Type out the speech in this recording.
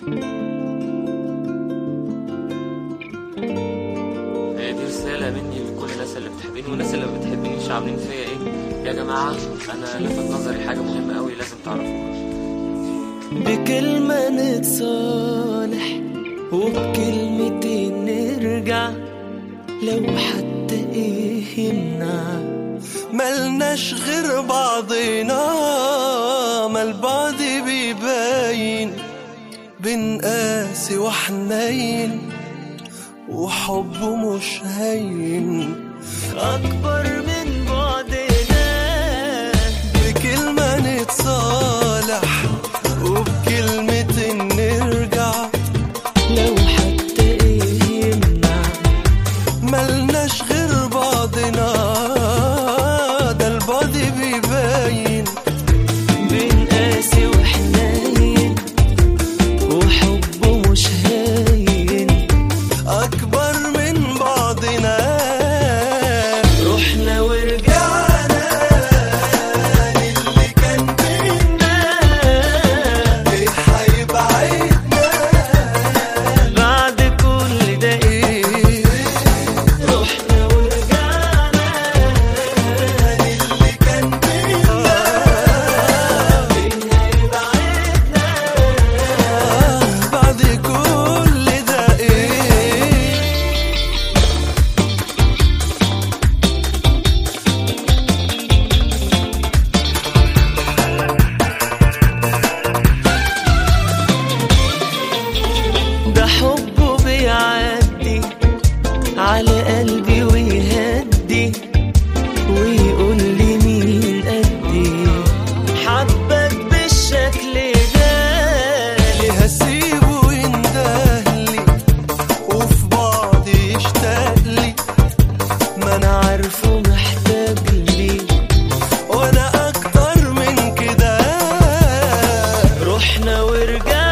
هي دي رسالة مني لكل الناس اللي بتحبني والناس اللي ما بتحبنيش عاملين فيا ايه. يا جماعة انا لفت نظري حاجة مهمة قوي لازم تعرفوها. بكلمة نتصالح وبكلمتين نرجع، لو حتى ايه يمنع. ملناش غير بعضنا، ما البعض بيباين بين قاسي وحنين، وحبه مش هين أكبر من بعدنا. بكلمة نتصالح وبكلمة نرجع، لو حتى ايه يمنع. ملناش غير بعضنا، ده البعد بيباين بين قاسي وحنين، وحبه مش هين أكبر من بعضنا. رحنا ورجعنا للي كان بينا، ايه هيبعدنا بعد كل ده ايه. رحنا ورجعنا للي كان بينا، ايه هيبعدنا بعد كل ده ايه. ده حبه بيعدي على قلبي ويهدي، ويقول لي مين قدي حبك بالشكل ده. ليه هسيبه ويندهلي وفي بعضي يشتاقلي، ما انا عارفه محتاج لي وانا اكتر من كده. رحنا ورجعنا